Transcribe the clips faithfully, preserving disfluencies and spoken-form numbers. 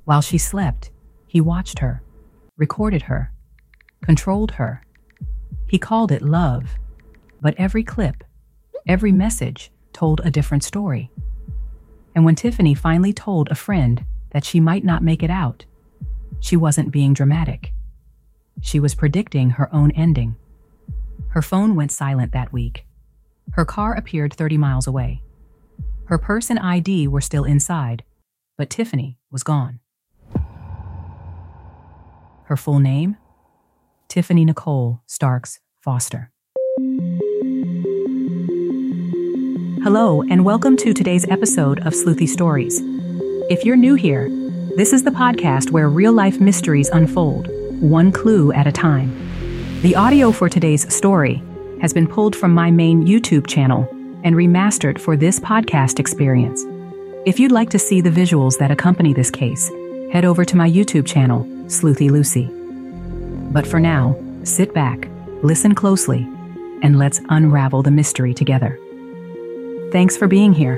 While she slept, he watched her, recorded her, controlled her. He called it love, but every clip, every message told a different story. And when Tiffany finally told a friend that she might not make it out, she wasn't being dramatic. She was predicting her own ending. Her phone went silent that week. Her car appeared thirty miles away. Her purse and I D were still inside, but Tiffany was gone. Her full name? Tiffany Nicole Starks Foster. Hello, and welcome to today's episode of Sleuthy Stories. If you're new here, this is the podcast where real-life mysteries unfold, one clue at a time. The audio for today's story has been pulled from my main YouTube channel and remastered for this podcast experience. If you'd like to see the visuals that accompany this case, head over to my YouTube channel, Sleuthy Lucy. But for now, sit back, listen closely, and let's unravel the mystery together. Thanks for being here.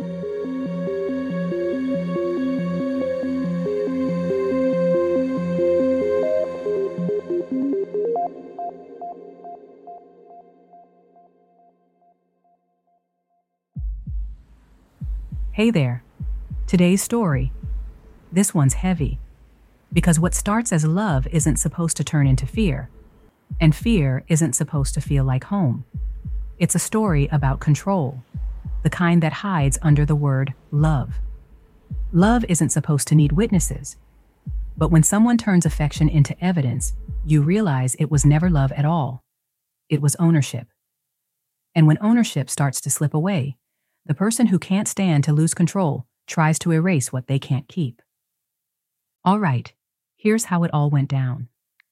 Hey there. Today's story. This one's heavy, because what starts as love isn't supposed to turn into fear, and fear isn't supposed to feel like home. It's a story about control, the kind that hides under the word love. Love isn't supposed to need witnesses, but when someone turns affection into evidence, you realize it was never love at all. It was ownership. And when ownership starts to slip away, the person who can't stand to lose control tries to erase what they can't keep. All right, here's how it all went down.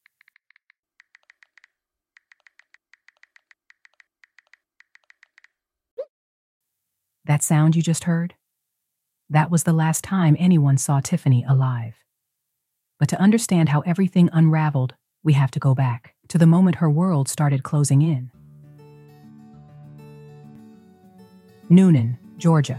That sound you just heard? That was the last time anyone saw Tiffany alive. But to understand how everything unraveled, we have to go back to the moment her world started closing in. Newnan, Georgia.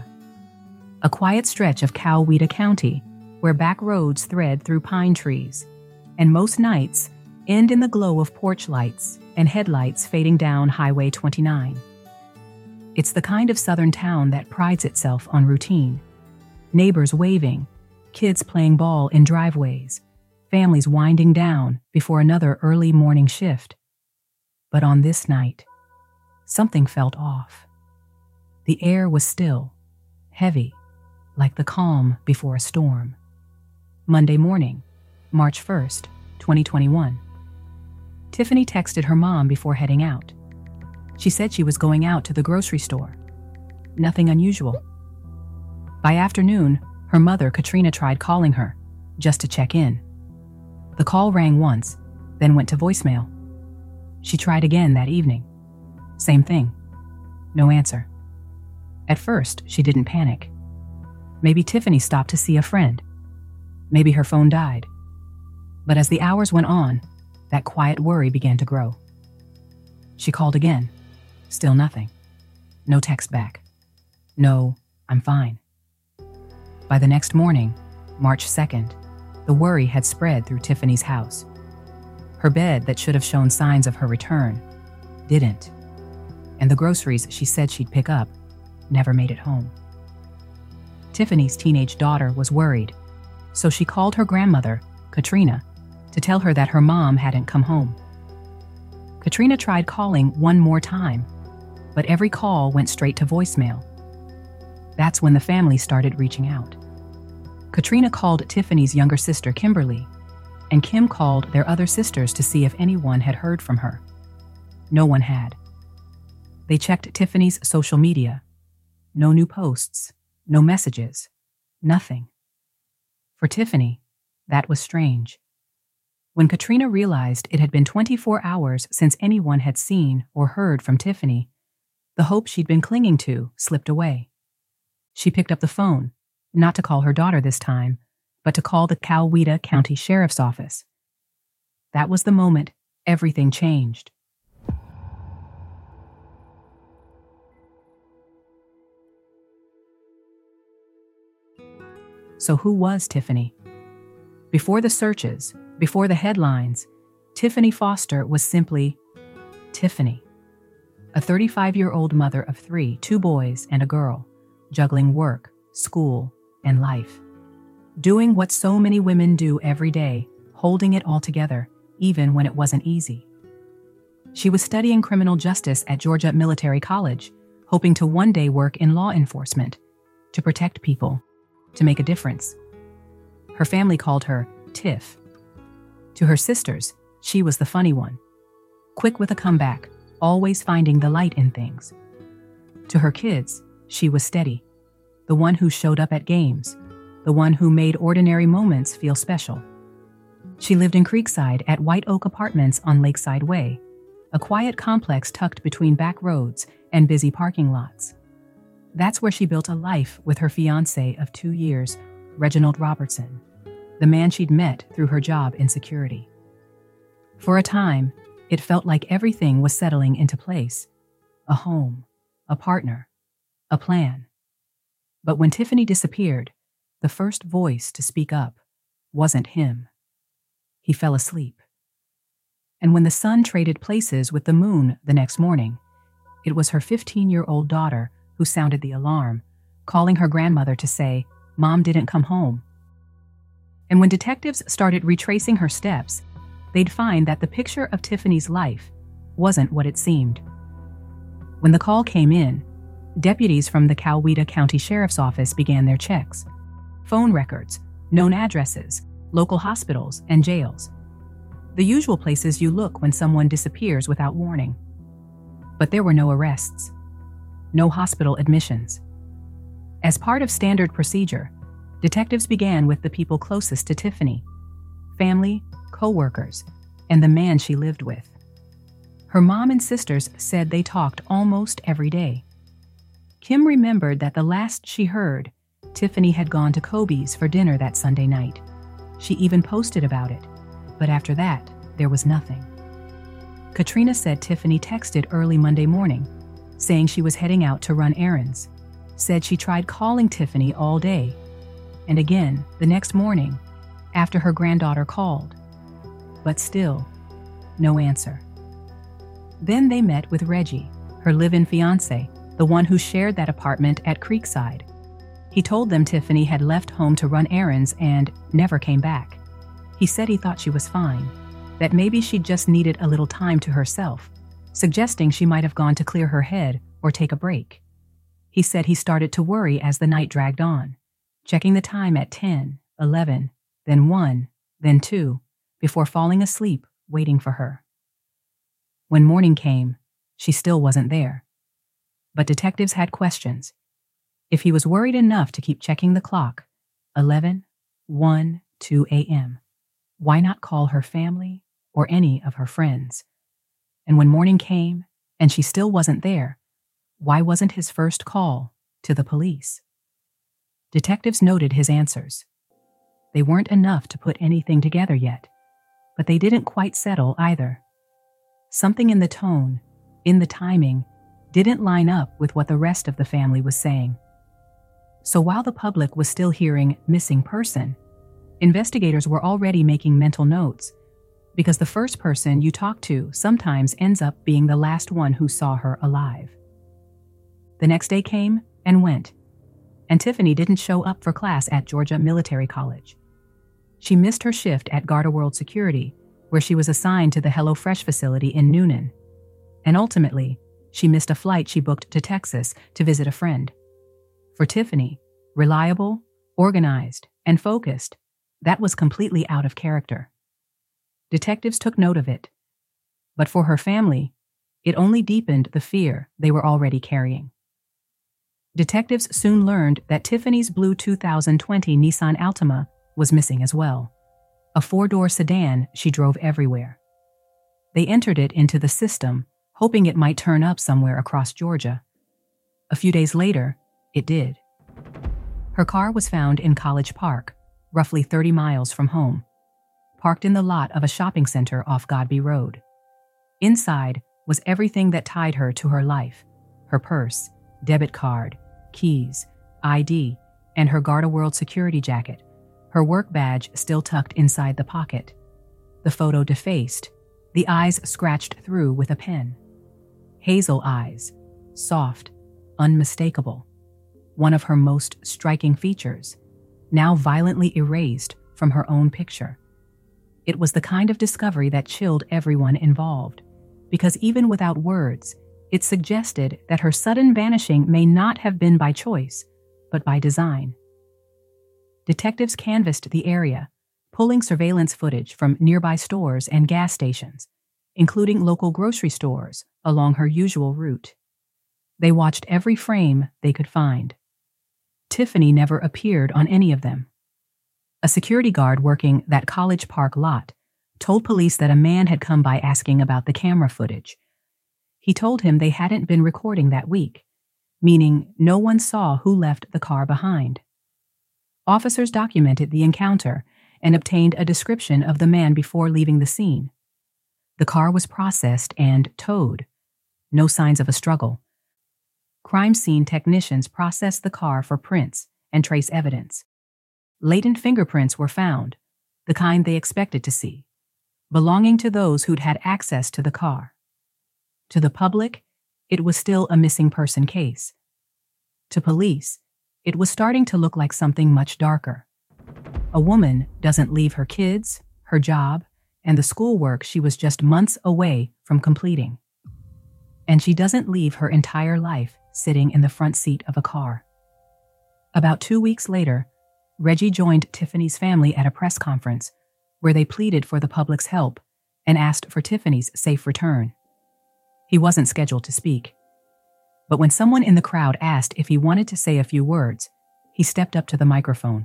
A quiet stretch of Coweta County where back roads thread through pine trees, and most nights end in the glow of porch lights and headlights fading down Highway twenty-nine. It's the kind of southern town that prides itself on routine. Neighbors waving, kids playing ball in driveways, families winding down before another early morning shift. But on this night, something felt off. The air was still, heavy, like the calm before a storm. Monday morning, March first, twenty twenty-one. Tiffany texted her mom before heading out. She said she was going out to the grocery store. Nothing unusual. By afternoon, her mother, Katrina, tried calling her, just to check in. The call rang once, then went to voicemail. She tried again that evening. Same thing. No answer. At first, she didn't panic. Maybe Tiffany stopped to see a friend. Maybe her phone died. But as the hours went on, that quiet worry began to grow. She called again. Still nothing. No text back. No, I'm fine. By the next morning, March second, the worry had spread through Tiffany's house. Her bed that should have shown signs of her return didn't. And the groceries she said she'd pick up never made it home. Tiffany's teenage daughter was worried, so she called her grandmother, Katrina, to tell her that her mom hadn't come home. Katrina tried calling one more time, but every call went straight to voicemail. That's when the family started reaching out. Katrina called Tiffany's younger sister, Kimberly, and Kim called their other sisters to see if anyone had heard from her. No one had. They checked Tiffany's social media. No new posts, no messages, nothing. For Tiffany, that was strange. When Katrina realized it had been twenty-four hours since anyone had seen or heard from Tiffany, the hope she'd been clinging to slipped away. She picked up the phone, not to call her daughter this time, but to call the Coweta County Sheriff's Office. That was the moment everything changed. So who was Tiffany? Before the searches, before the headlines, Tiffany Foster was simply Tiffany, a thirty-five-year-old mother of three, two boys and a girl, juggling work, school, and life. Doing what so many women do every day, holding it all together, even when it wasn't easy. She was studying criminal justice at Georgia Military College, hoping to one day work in law enforcement, to protect people, to make a difference. Her family called her Tiff. To her sisters, she was the funny one, quick with a comeback, always finding the light in things. To her kids, she was steady, the one who showed up at games, the one who made ordinary moments feel special. She lived in Creekside at White Oak Apartments on Lakeside Way, a quiet complex tucked between back roads and busy parking lots. That's where she built a life with her fiancé of two years, Reginald Robertson, the man she'd met through her job in security. For a time, it felt like everything was settling into place. A home, a partner, a plan. But when Tiffany disappeared, the first voice to speak up wasn't him. He fell asleep. And when the sun traded places with the moon the next morning, it was her fifteen-year-old daughter who sounded the alarm, calling her grandmother to say, "Mom didn't come home." And when detectives started retracing her steps, they'd find that the picture of Tiffany's life wasn't what it seemed. When the call came in, deputies from the Coweta County Sheriff's Office began their checks. Phone records, known addresses, local hospitals, and jails. The usual places you look when someone disappears without warning. But there were no arrests. No hospital admissions. As part of standard procedure, detectives began with the people closest to Tiffany: family, co-workers, and the man she lived with. Her mom and sisters said they talked almost every day. Kim remembered that the last she heard, Tiffany had gone to Kobe's for dinner that Sunday night. She even posted about it, but after that, there was nothing. Katrina said Tiffany texted early Monday morning, saying she was heading out to run errands, said she tried calling Tiffany all day, and again the next morning after her granddaughter called. But still, no answer. Then they met with Reggie, her live-in fiancé, the one who shared that apartment at Creekside. He told them Tiffany had left home to run errands and never came back. He said he thought she was fine, that maybe she just needed a little time to herself, suggesting she might have gone to clear her head or take a break. He said he started to worry as the night dragged on, checking the time at ten, eleven, then one, then two, before falling asleep waiting for her. When morning came, she still wasn't there. But detectives had questions. If he was worried enough to keep checking the clock, eleven, one, two a.m., why not call her family or any of her friends? And when morning came and she still wasn't there, why wasn't his first call to the police? Detectives noted his answers. They weren't enough to put anything together yet, but they didn't quite settle either. Something in the tone, in the timing, didn't line up with what the rest of the family was saying. So while the public was still hearing missing person, investigators were already making mental notes, because the first person you talk to sometimes ends up being the last one who saw her alive. The next day came and went, and Tiffany didn't show up for class at Georgia Military College. She missed her shift at Garda World Security, where she was assigned to the HelloFresh facility in Newnan. And ultimately, she missed a flight she booked to Texas to visit a friend. For Tiffany, reliable, organized, and focused, that was completely out of character. Detectives took note of it. But for her family, it only deepened the fear they were already carrying. Detectives soon learned that Tiffany's blue two thousand twenty Nissan Altima was missing as well, a four-door sedan she drove everywhere. They entered it into the system, hoping it might turn up somewhere across Georgia. A few days later, it did. Her car was found in College Park, roughly thirty miles from home, parked in the lot of a shopping center off Godby Road. Inside was everything that tied her to her life: her purse, debit card, keys, I D, and her Garda World security jacket, her work badge still tucked inside the pocket, the photo defaced, the eyes scratched through with a pen. Hazel eyes, soft, unmistakable, one of her most striking features, now violently erased from her own picture. It was the kind of discovery that chilled everyone involved, because even without words, it suggested that her sudden vanishing may not have been by choice, but by design. Detectives canvassed the area, pulling surveillance footage from nearby stores and gas stations, including local grocery stores along her usual route. They watched every frame they could find. Tiffany never appeared on any of them. A security guard working that College Park lot told police that a man had come by asking about the camera footage. He told him they hadn't been recording that week, meaning no one saw who left the car behind. Officers documented the encounter and obtained a description of the man before leaving the scene. The car was processed and towed. No signs of a struggle. Crime scene technicians processed the car for prints and trace evidence. Latent fingerprints were found, the kind they expected to see, belonging to those who'd had access to the car. To the public, it was still a missing person case. To police, it was starting to look like something much darker. A woman doesn't leave her kids, her job, and the schoolwork she was just months away from completing. And she doesn't leave her entire life sitting in the front seat of a car. About two weeks later, Reggie joined Tiffany's family at a press conference where they pleaded for the public's help and asked for Tiffany's safe return. He wasn't scheduled to speak, but when someone in the crowd asked if he wanted to say a few words, he stepped up to the microphone.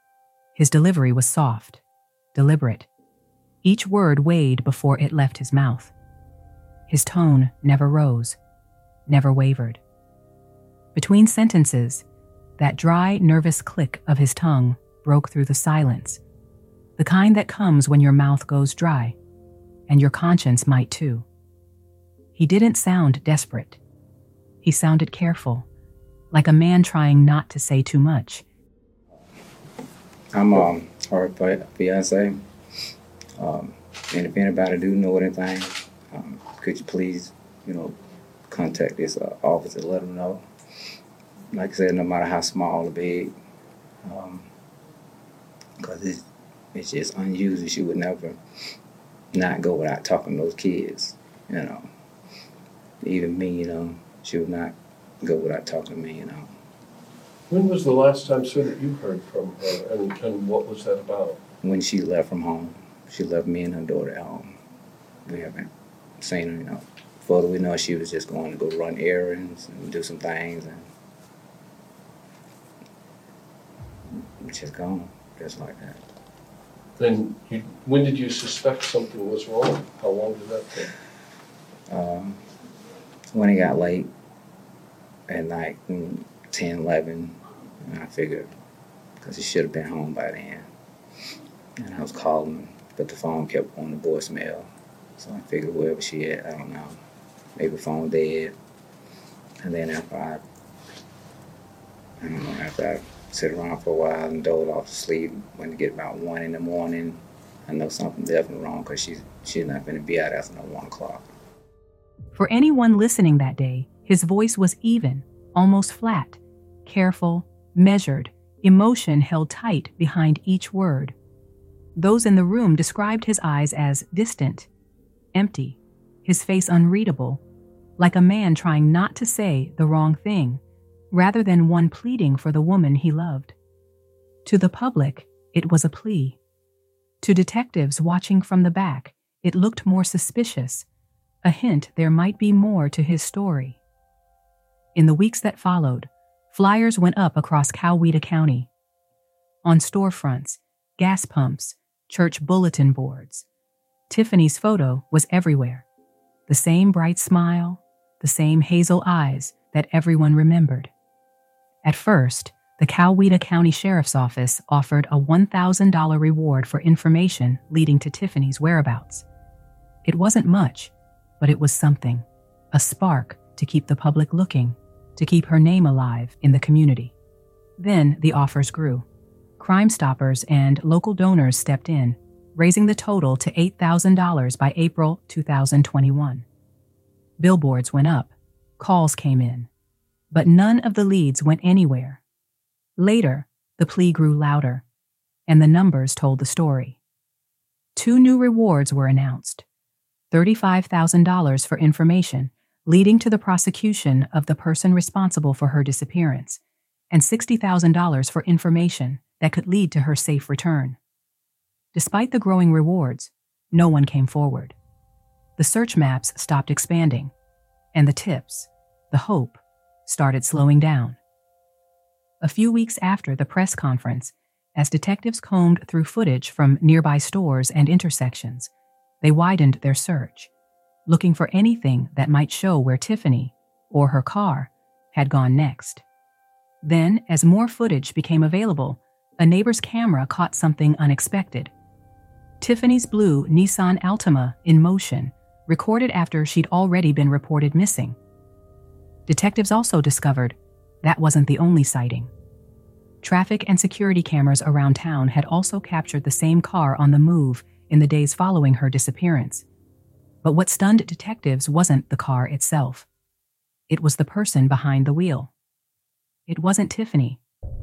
His delivery was soft, deliberate. Each word weighed before it left his mouth. His tone never rose, never wavered. Between sentences, that dry, nervous click of his tongue broke through the silence, the kind that comes when your mouth goes dry, and your conscience might too. He didn't sound desperate. He sounded careful, like a man trying not to say too much. I'm um, her fiance, um, and if anybody do know anything, um, could you please, you know, contact this uh, office and let them know. Like I said, no matter how small or big, um, because it's, it's just unusual. She would never not go without talking to those kids, you know. Even me, you know, she would not go without talking to me, you know. When was the last time, sir, that you heard from her, and, and what was that about? When she left from home. She left me and her daughter at home. We haven't seen her, you know. Further we know, she was just going to go run errands and do some things, and just gone, just like that. Then, you, when did you suspect something was wrong? How long did that take? Um, when it got late, at night, ten, eleven, and I figured, because he should have been home by then. And I was calling, but the phone kept on the voicemail. So I figured wherever she at, I don't know, maybe the phone dead. And then after I, I don't know, after I sit around for a while and dozed off to sleep, when it get about one in the morning, I know something definitely wrong because she's, she's not going to be out after no one o'clock. For anyone listening that day, his voice was even, almost flat, careful, measured, emotion held tight behind each word. Those in the room described his eyes as distant, empty, his face unreadable, like a man trying not to say the wrong thing, rather than one pleading for the woman he loved. To the public, it was a plea. To detectives watching from the back, it looked more suspicious, a hint there might be more to his story. In the weeks that followed, flyers went up across Coweta County. On storefronts, gas pumps, church bulletin boards. Tiffany's photo was everywhere. The same bright smile, the same hazel eyes that everyone remembered. At first, the Coweta County Sheriff's Office offered a one thousand dollars reward for information leading to Tiffany's whereabouts. It wasn't much, but it was something, a spark to keep the public looking, to keep her name alive in the community. Then the offers grew. Crime Stoppers and local donors stepped in, raising the total to eight thousand dollars by April two thousand twenty-one. Billboards went up, calls came in, but none of the leads went anywhere. Later, the plea grew louder, and the numbers told the story. Two new rewards were announced: thirty-five thousand dollars for information leading to the prosecution of the person responsible for her disappearance, and sixty thousand dollars for information that could lead to her safe return. Despite the growing rewards, no one came forward. The search maps stopped expanding, and the tips, the hope, started slowing down. A few weeks after the press conference, as detectives combed through footage from nearby stores and intersections, they widened their search, looking for anything that might show where Tiffany, or her car, had gone next. Then, as more footage became available, a neighbor's camera caught something unexpected. Tiffany's blue Nissan Altima in motion, recorded after she'd already been reported missing. Detectives also discovered that wasn't the only sighting. Traffic and security cameras around town had also captured the same car on the move in the days following her disappearance. But what stunned detectives wasn't the car itself. It was the person behind the wheel. It wasn't Tiffany.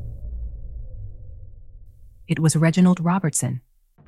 It was Reginald Robertson,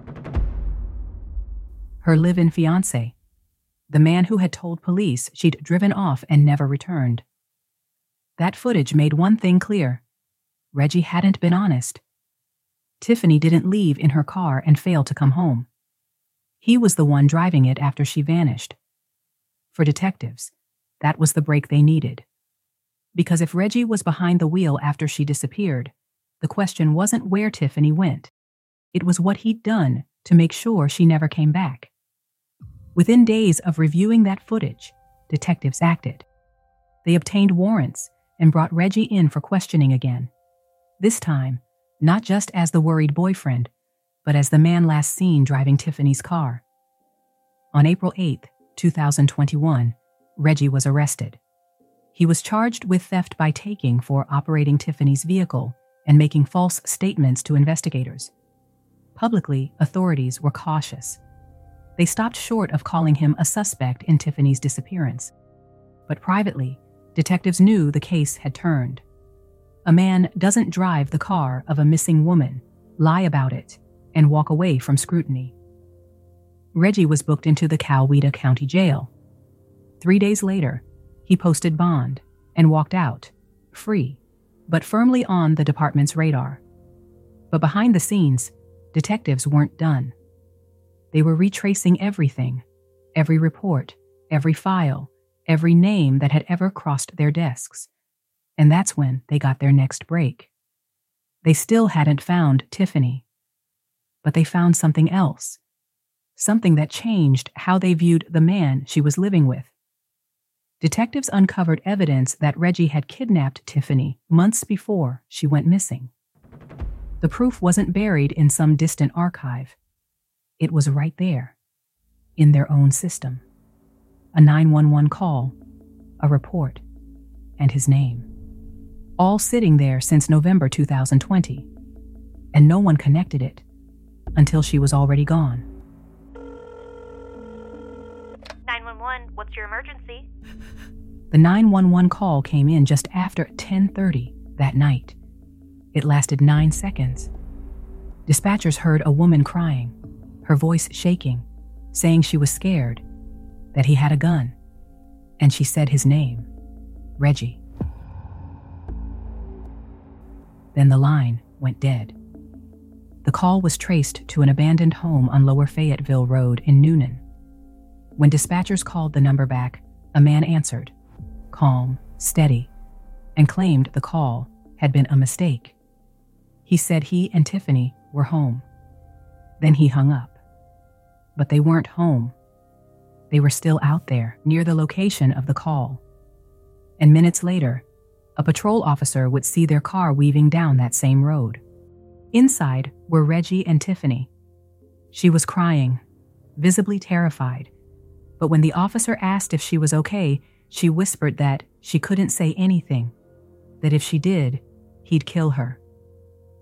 her live-in fiancé, the man who had told police she'd driven off and never returned. That footage made one thing clear: Reggie hadn't been honest. Tiffany didn't leave in her car and fail to come home. He was the one driving it after she vanished. For detectives, that was the break they needed. Because if Reggie was behind the wheel after she disappeared, the question wasn't where Tiffany went. It was what he'd done to make sure she never came back. Within days of reviewing that footage, detectives acted. They obtained warrants and brought Reggie in for questioning again. This time, not just as the worried boyfriend, but as the man last seen driving Tiffany's car. On April eighth, two thousand twenty-one, Reggie was arrested. He was charged with theft by taking for operating Tiffany's vehicle and making false statements to investigators. Publicly, authorities were cautious. They stopped short of calling him a suspect in Tiffany's disappearance. But privately, detectives knew the case had turned. A man doesn't drive the car of a missing woman, lie about it, and walk away from scrutiny. Reggie was booked into the Coweta County Jail. Three days later, he posted bond and walked out, free, but firmly on the department's radar. But behind the scenes, detectives weren't done. They were retracing everything, every report, every file, every name that had ever crossed their desks. And that's when they got their next break. They still hadn't found Tiffany, but they found something else, something that changed how they viewed the man she was living with. Detectives uncovered evidence that Reggie had kidnapped Tiffany months before she went missing. The proof wasn't buried in some distant archive. It was right there, in their own system. A nine one one call, a report, and his name. All sitting there since November two thousand twenty, and no one connected it until she was already gone. nine one one, what's your emergency? The nine one one call came in just after ten thirty that night. It lasted nine seconds. Dispatchers heard a woman crying, her voice shaking, saying she was scared, that he had a gun, and she said his name, Reggie. Then the line went dead. The call was traced to an abandoned home on Lower Fayetteville Road in Newnan. When dispatchers called the number back, a man answered, calm, steady, and claimed the call had been a mistake. He said he and Tiffany were home. Then he hung up. But they weren't home. They were still out there, near the location of the call. And minutes later, a patrol officer would see their car weaving down that same road. Inside were Reggie and Tiffany. She was crying, visibly terrified. But when the officer asked if she was okay, she whispered that she couldn't say anything, that if she did, he'd kill her.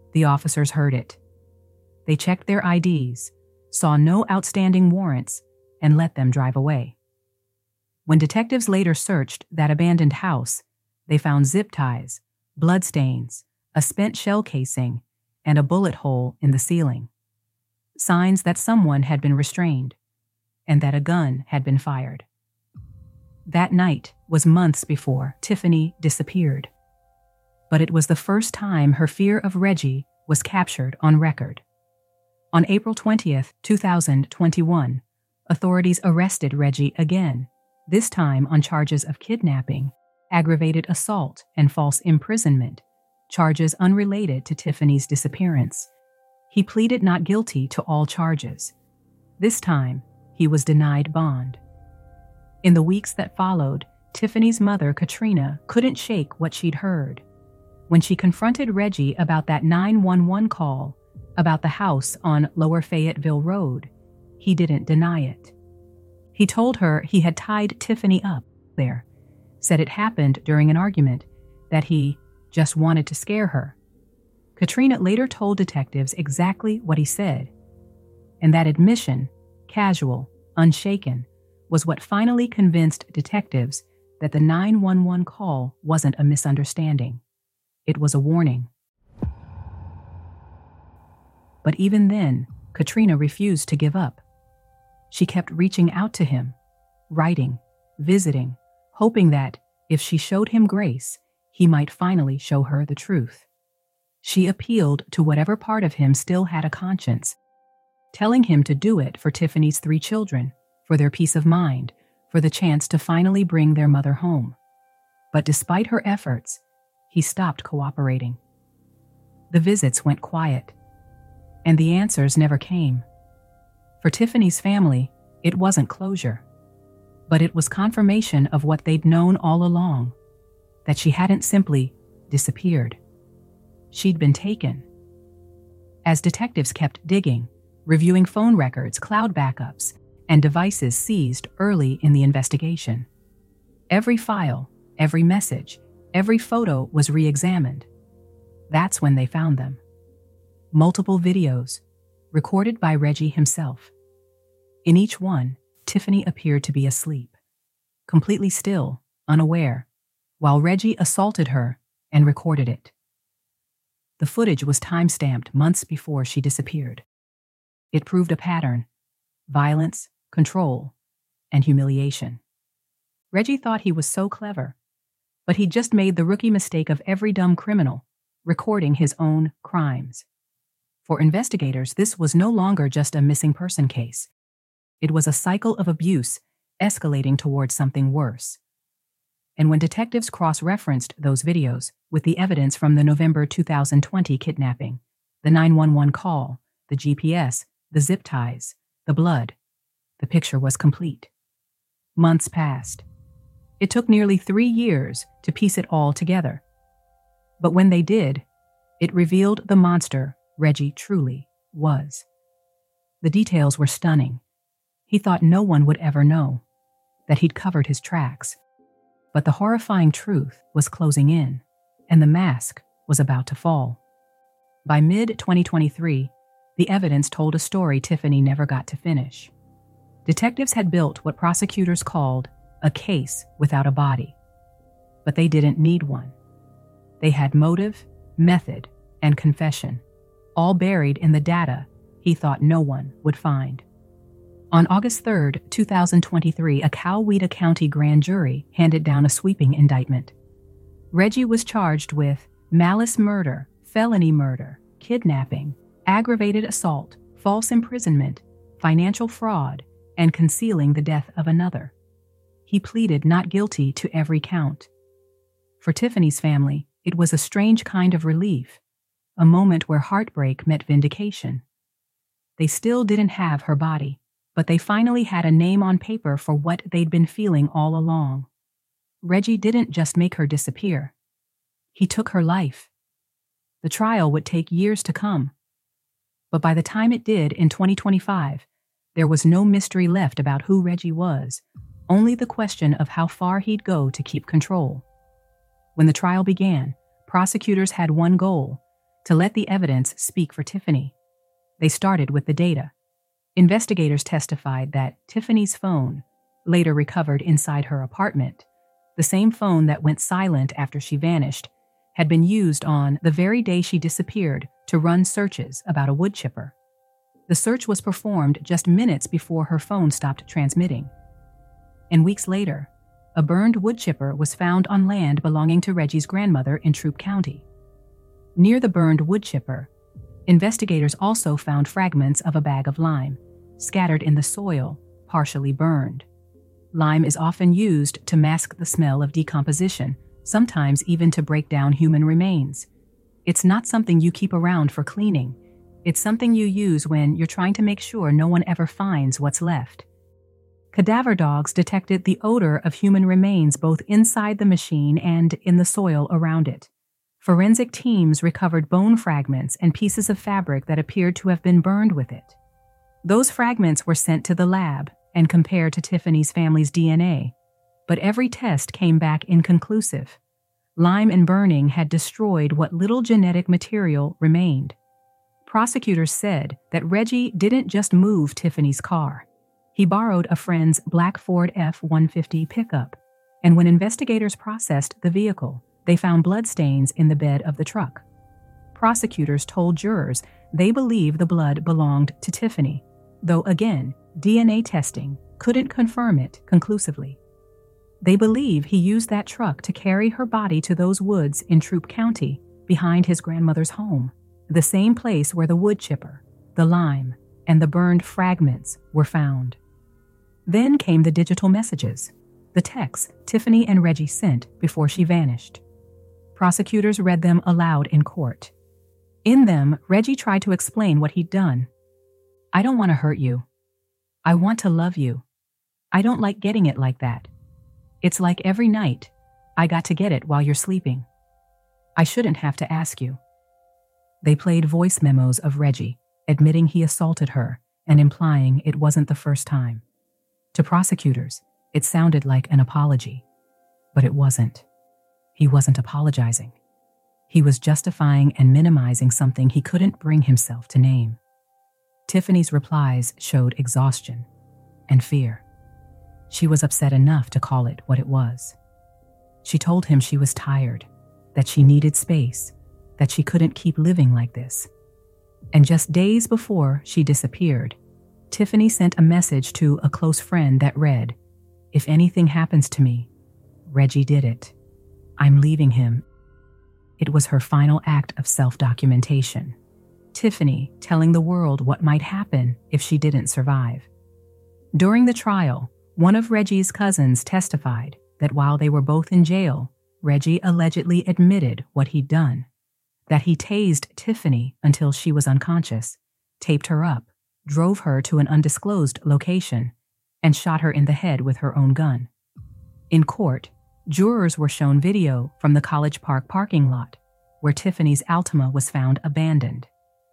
The officers heard it. They checked their I Ds, saw no outstanding warrants, and let them drive away. When detectives later searched that abandoned house, they found zip ties, bloodstains, a spent shell casing, and a bullet hole in the ceiling. Signs that someone had been restrained and that a gun had been fired. That night was months before Tiffany disappeared. But it was the first time her fear of Reggie was captured on record. On April twentieth, two thousand twenty-one, authorities arrested Reggie again, this time on charges of kidnapping, aggravated assault, and false imprisonment, charges unrelated to Tiffany's disappearance. He pleaded not guilty to all charges. This time, he was denied bond. In the weeks that followed, Tiffany's mother, Katrina, couldn't shake what she'd heard. When she confronted Reggie about that nine one one call about the house on Lower Fayetteville Road, he didn't deny it. He told her he had tied Tiffany up there, said it happened during an argument, that he just wanted to scare her. Katrina later told detectives exactly what he said, and that admission, casual, unshaken, was what finally convinced detectives that the nine one one call wasn't a misunderstanding. It was a warning. But even then, Katrina refused to give up. She kept reaching out to him, writing, visiting, hoping that, if she showed him grace, he might finally show her the truth. She appealed to whatever part of him still had a conscience, telling him to do it for Tiffany's three children, for their peace of mind, for the chance to finally bring their mother home. But despite her efforts, he stopped cooperating. The visits went quiet, and the answers never came. For Tiffany's family, it wasn't closure, but it was confirmation of what they'd known all along, that she hadn't simply disappeared. She'd been taken. As detectives kept digging, reviewing phone records, cloud backups, and devices seized early in the investigation, every file, every message, every photo was re-examined. That's when they found them. Multiple videos, recorded by Reggie himself. In each one, Tiffany appeared to be asleep, completely still, unaware, while Reggie assaulted her and recorded it. The footage was time-stamped months before she disappeared. It proved a pattern: violence, control, and humiliation. Reggie thought he was so clever, but he just made the rookie mistake of every dumb criminal, recording his own crimes. For investigators, this was no longer just a missing person case. It was a cycle of abuse escalating towards something worse. And when detectives cross-referenced those videos with the evidence from the November two thousand twenty kidnapping, the nine one one call, the G P S, the zip ties, the blood, the picture was complete. Months passed. It took nearly three years to piece it all together. But when they did, it revealed the monster Reggie truly was. The details were stunning. He thought no one would ever know, that he'd covered his tracks. But the horrifying truth was closing in, and the mask was about to fall. By mid twenty twenty-three, the evidence told a story Tiffany never got to finish. Detectives had built what prosecutors called a case without a body. But they didn't need one. They had motive, method, and confession, all buried in the data he thought no one would find. On August third, two thousand twenty-three, a Coweta County grand jury handed down a sweeping indictment. Reggie was charged with malice murder, felony murder, kidnapping, aggravated assault, false imprisonment, financial fraud, and concealing the death of another. He pleaded not guilty to every count. For Tiffany's family, it was a strange kind of relief, a moment where heartbreak met vindication. They still didn't have her body, but they finally had a name on paper for what they'd been feeling all along. Reggie didn't just make her disappear. He took her life. The trial would take years to come. But by the time it did in twenty twenty-five, there was no mystery left about who Reggie was, only the question of how far he'd go to keep control. When the trial began, prosecutors had one goal: to let the evidence speak for Tiffany. They started with the data. Investigators testified that Tiffany's phone, later recovered inside her apartment, the same phone that went silent after she vanished, had been used on the very day she disappeared to run searches about a wood chipper. The search was performed just minutes before her phone stopped transmitting. And weeks later, a burned wood chipper was found on land belonging to Reggie's grandmother in Troup County. Near the burned wood chipper, investigators also found fragments of a bag of lime, scattered in the soil, partially burned. Lime is often used to mask the smell of decomposition, sometimes even to break down human remains. It's not something you keep around for cleaning. It's something you use when you're trying to make sure no one ever finds what's left. Cadaver dogs detected the odor of human remains both inside the machine and in the soil around it. Forensic teams recovered bone fragments and pieces of fabric that appeared to have been burned with it. Those fragments were sent to the lab and compared to Tiffany's family's D N A, but every test came back inconclusive. Lime and burning had destroyed what little genetic material remained. Prosecutors said that Reggie didn't just move Tiffany's car. He borrowed a friend's black Ford F one fifty pickup, and when investigators processed the vehicle, they found bloodstains in the bed of the truck. Prosecutors told jurors they believe the blood belonged to Tiffany, though again, D N A testing couldn't confirm it conclusively. They believe he used that truck to carry her body to those woods in Troup County behind his grandmother's home, the same place where the wood chipper, the lime, and the burned fragments were found. Then came the digital messages, the texts Tiffany and Reggie sent before she vanished. Prosecutors read them aloud in court. In them, Reggie tried to explain what he'd done. "I don't want to hurt you. I want to love you. I don't like getting it like that. It's like every night, I got to get it while you're sleeping. I shouldn't have to ask you." They played voice memos of Reggie, admitting he assaulted her and implying it wasn't the first time. To prosecutors, it sounded like an apology, but it wasn't. He wasn't apologizing. He was justifying and minimizing something he couldn't bring himself to name. Tiffany's replies showed exhaustion and fear. She was upset enough to call it what it was. She told him she was tired, that she needed space, that she couldn't keep living like this. And just days before she disappeared, Tiffany sent a message to a close friend that read, "If anything happens to me, Reggie did it. I'm leaving him." It was her final act of self-documentation. Tiffany telling the world what might happen if she didn't survive. During the trial, one of Reggie's cousins testified that while they were both in jail, Reggie allegedly admitted what he'd done, that he tased Tiffany until she was unconscious, taped her up, drove her to an undisclosed location, and shot her in the head with her own gun. In court, jurors were shown video from the College Park parking lot, where Tiffany's Altima was found abandoned.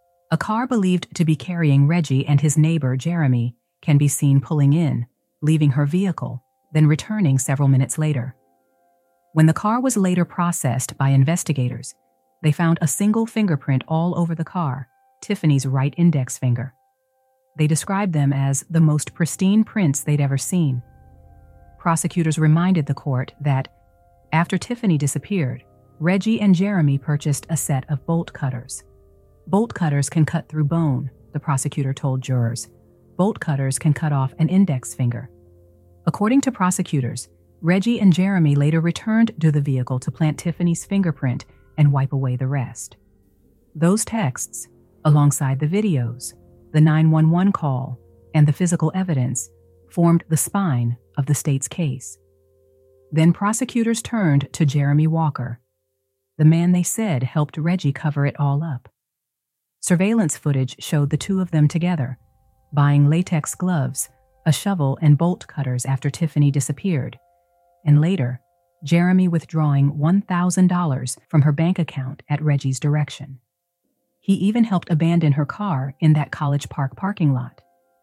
A car believed to be carrying Reggie and his neighbor Jeremy can be seen pulling in, leaving her vehicle, then returning several minutes later. When the car was later processed by investigators, they found a single fingerprint all over the car, Tiffany's right index finger. They described them as the most pristine prints they'd ever seen. Prosecutors reminded the court that, after Tiffany disappeared, Reggie and Jeremy purchased a set of bolt cutters. Bolt cutters can cut through bone, the prosecutor told jurors. Bolt cutters can cut off an index finger. According to prosecutors, Reggie and Jeremy later returned to the vehicle to plant Tiffany's fingerprint and wipe away the rest. Those texts, alongside the videos, the nine one one call, and the physical evidence, formed the spine of the state's case. Then prosecutors turned to Jeremy Walker, the man they said helped Reggie cover it all up. Surveillance footage showed the two of them together, buying latex gloves, a shovel, and bolt cutters after Tiffany disappeared, and later, Jeremy withdrawing one thousand dollars from her bank account at Reggie's direction. He even helped abandon her car in that College Park parking lot.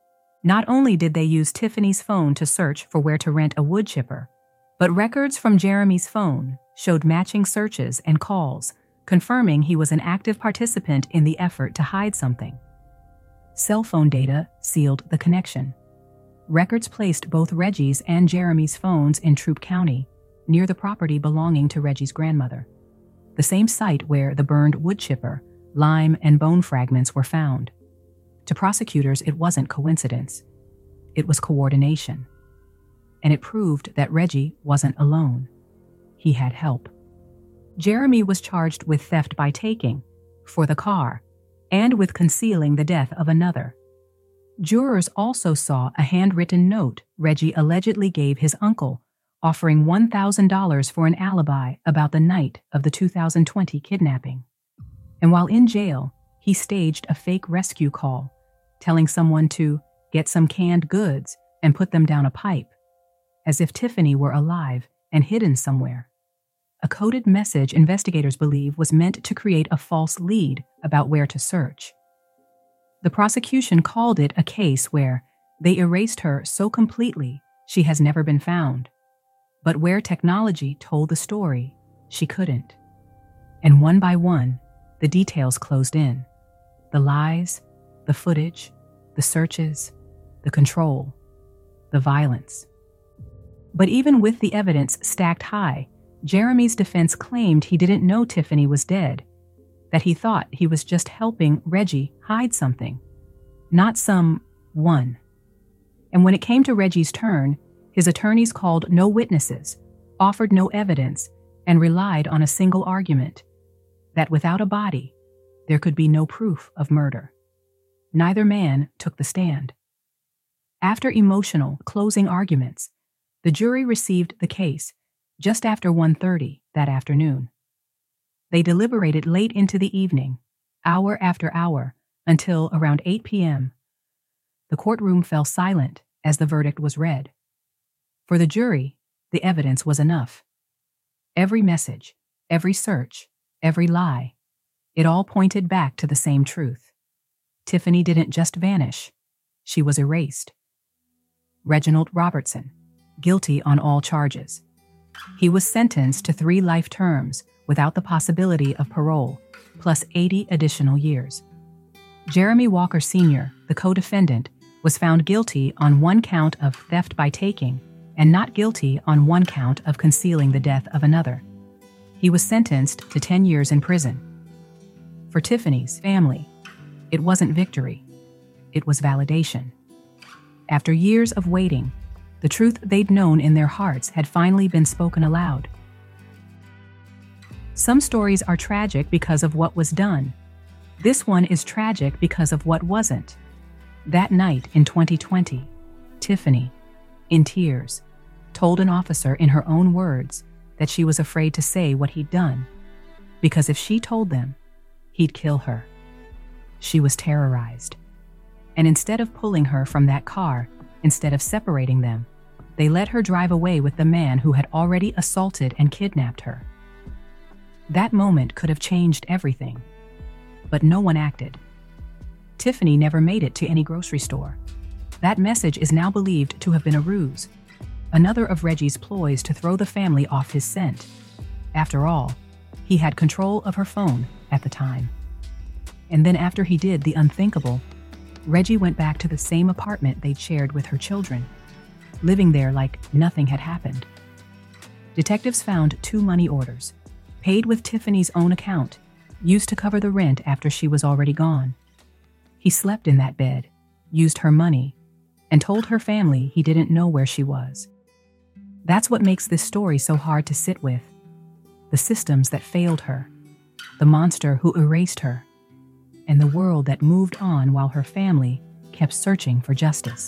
Not only did they use Tiffany's phone to search for where to rent a wood chipper, but records from Jeremy's phone showed matching searches and calls confirming he was an active participant in the effort to hide something. Cell phone data sealed the connection. Records placed both Reggie's and Jeremy's phones in Troup County, near the property belonging to Reggie's grandmother, the same site where the burned wood chipper, lime, and bone fragments were found. To prosecutors, it wasn't coincidence. It was coordination. And it proved that Reggie wasn't alone. He had help. Jeremy was charged with theft by taking, for the car, and with concealing the death of another. Jurors also saw a handwritten note Reggie allegedly gave his uncle, offering one thousand dollars for an alibi about the night of the two thousand twenty kidnapping. And while in jail, he staged a fake rescue call, telling someone to get some canned goods and put them down a pipe, as if Tiffany were alive and hidden somewhere. A coded message investigators believe was meant to create a false lead about where to search. The prosecution called it a case where they erased her so completely she has never been found, but where technology told the story, she couldn't. And one by one, the details closed in. The lies, the footage, the searches, the control, the violence. But even with the evidence stacked high, Jeremy's defense claimed he didn't know Tiffany was dead, that he thought he was just helping Reggie hide something, not some one. And when it came to Reggie's turn, his attorneys called no witnesses, offered no evidence, and relied on a single argument, that without a body, there could be no proof of murder. Neither man took the stand. After emotional closing arguments, the jury received the case just after one thirty that afternoon. They deliberated late into the evening, hour after hour, until around eight p.m. The courtroom fell silent as the verdict was read. For the jury, the evidence was enough. Every message, every search, every lie, it all pointed back to the same truth. Tiffany didn't just vanish, she was erased. Reginald Robertson, guilty on all charges. He was sentenced to three life terms without the possibility of parole, plus eighty additional years. Jeremy Walker Senior, the co-defendant, was found guilty on one count of theft by taking and not guilty on one count of concealing the death of another. He was sentenced to ten years in prison. For Tiffany's family, it wasn't victory. It was validation. After years of waiting, the truth they'd known in their hearts had finally been spoken aloud. Some stories are tragic because of what was done. This one is tragic because of what wasn't. That night in twenty twenty, Tiffany, in tears, told an officer in her own words that she was afraid to say what he'd done, because if she told them, he'd kill her. She was terrorized. And instead of pulling her from that car, instead of separating them, they let her drive away with the man who had already assaulted and kidnapped her. That moment could have changed everything, but no one acted. Tiffany never made it to any grocery store. That message is now believed to have been a ruse, another of Reggie's ploys to throw the family off his scent. After all, he had control of her phone at the time. And then after he did the unthinkable, Reggie went back to the same apartment they'd shared with her children, living there like nothing had happened. Detectives found two money orders, paid with Tiffany's own account, used to cover the rent after she was already gone. He slept in that bed, used her money, and told her family he didn't know where she was. That's what makes this story so hard to sit with. The systems that failed her, the monster who erased her, and the world that moved on while her family kept searching for justice.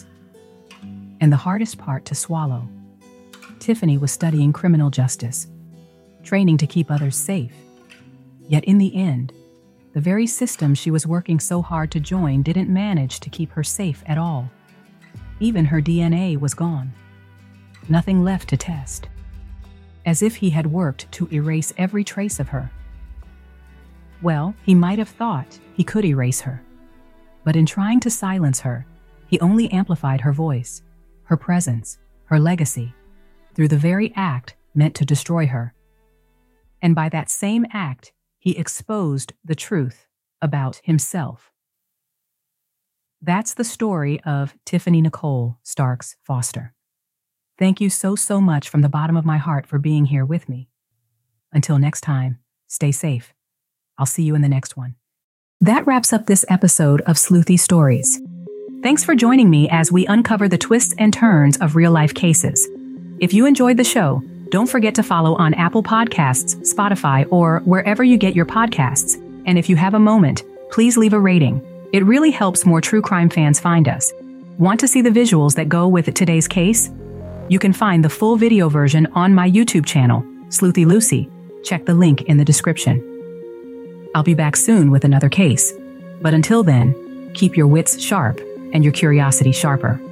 And the hardest part to swallow, Tiffany was studying criminal justice, training to keep others safe. Yet in the end, the very system she was working so hard to join didn't manage to keep her safe at all. Even her D N A was gone. Nothing left to test. As if he had worked to erase every trace of her. Well, he might have thought he could erase her. But in trying to silence her, he only amplified her voice, her presence, her legacy, through the very act meant to destroy her. And by that same act, he exposed the truth about himself. That's the story of Tiffany Nicole Starks Foster. Thank you so, so much from the bottom of my heart for being here with me. Until next time, stay safe. I'll see you in the next one. That wraps up this episode of Sleuthy Stories. Thanks for joining me as we uncover the twists and turns of real-life cases. If you enjoyed the show, don't forget to follow on Apple Podcasts, Spotify, or wherever you get your podcasts. And if you have a moment, please leave a rating. It really helps more true crime fans find us. Want to see the visuals that go with today's case? You can find the full video version on my YouTube channel, Sleuthy Lucy. Check the link in the description. I'll be back soon with another case. But until then, keep your wits sharp and your curiosity sharper.